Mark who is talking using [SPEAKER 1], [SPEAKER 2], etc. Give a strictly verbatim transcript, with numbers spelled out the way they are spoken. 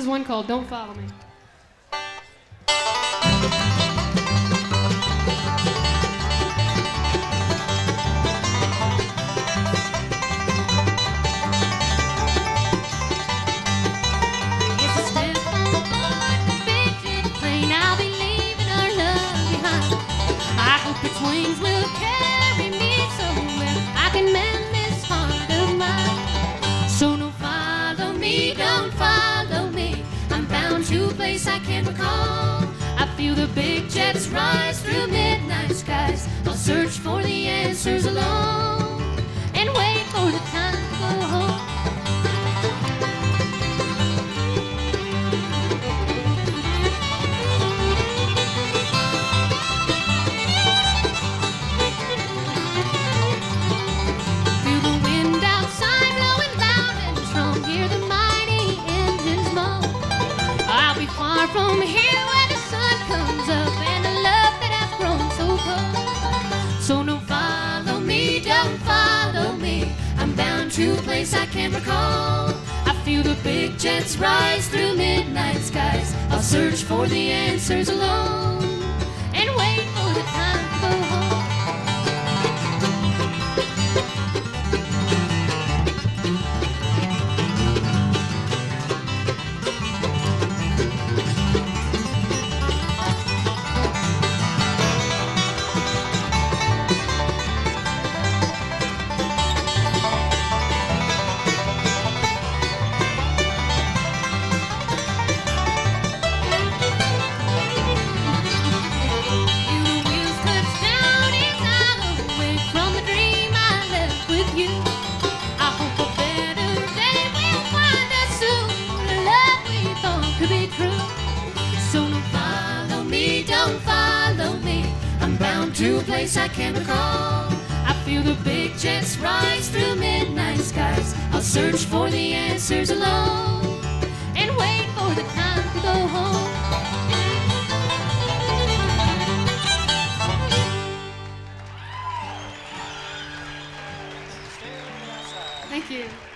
[SPEAKER 1] is one called Don't Follow Me.
[SPEAKER 2] It's a step on the big jet plane. I'll be leaving our love behind. I hope its wings will carry me somewhere I can mend this heart of mine. So don't follow me, don't follow me. I'm bound to a place I can't recall. I feel the big jets rise through midnight skies. I'll search for the answers alone and wait for the time to go home. Feel the wind outside blowing loud and strong. Hear the mighty engines moan. I'll be far from here when the sun comes up and the love that has grown so cold. So don't follow me, don't follow me. I'm bound to a place I can't recall. I feel the big jets rise through midnight skies. I'll search for the answers alone and wait for the time to go home. Don't follow me, I'm bound to a place I can't recall. I feel the big jets rise through midnight skies. I'll search for the answers alone and wait for the time to go home.
[SPEAKER 1] Thank you.